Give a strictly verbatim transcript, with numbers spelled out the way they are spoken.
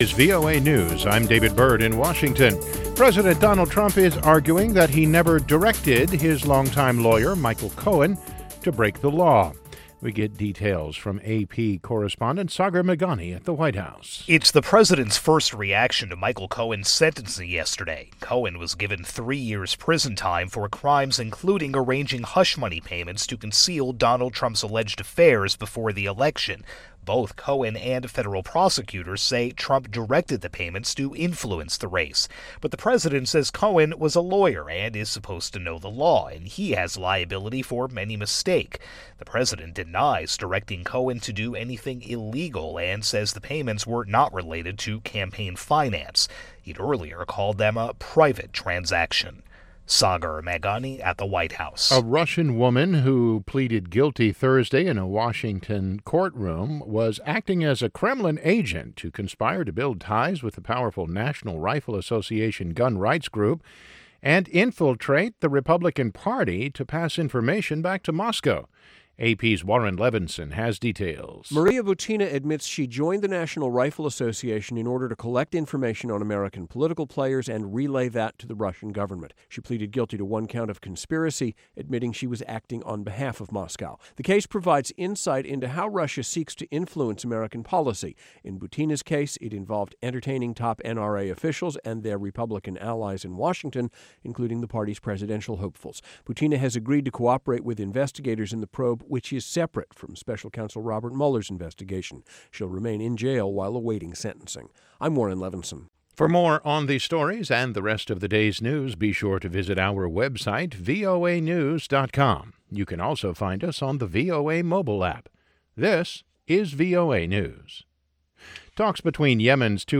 Is V O A News. I'm David Byrd in Washington. President Donald Trump is arguing that he never directed his longtime lawyer, Michael Cohen, to break the law. We get details from A P correspondent Sagar Meghani at the White House. It's the president's first reaction to Michael Cohen's sentencing yesterday. Cohen was given three years prison time for crimes including arranging hush money payments to conceal Donald Trump's alleged affairs before the election. Both Cohen and federal prosecutors say Trump directed the payments to influence the race. But the president says Cohen was a lawyer and is supposed to know the law, and he has liability for any mistake. The president denies directing Cohen to do anything illegal and says the payments were not related to campaign finance. He'd earlier called them a private transaction. Sagar Meghani at the White House. A Russian woman who pleaded guilty Thursday in a Washington courtroom was acting as a Kremlin agent to conspire to build ties with the powerful National Rifle Association gun rights group and infiltrate the Republican Party to pass information back to Moscow. A P's Warren Levinson has details. Maria Butina admits she joined the National Rifle Association in order to collect information on American political players and relay that to the Russian government. She pleaded guilty to one count of conspiracy, admitting she was acting on behalf of Moscow. The case provides insight into how Russia seeks to influence American policy. In Butina's case, it involved entertaining top N R A officials and their Republican allies in Washington, including the party's presidential hopefuls. Butina has agreed to cooperate with investigators in the probe, which is separate from Special Counsel Robert Mueller's investigation. She'll remain in jail while awaiting sentencing. I'm Warren Levinson. For more on these stories and the rest of the day's news, be sure to visit our website, V O A news dot com. You can also find us on the V O A mobile app. This is V O A News. Talks between Yemen's two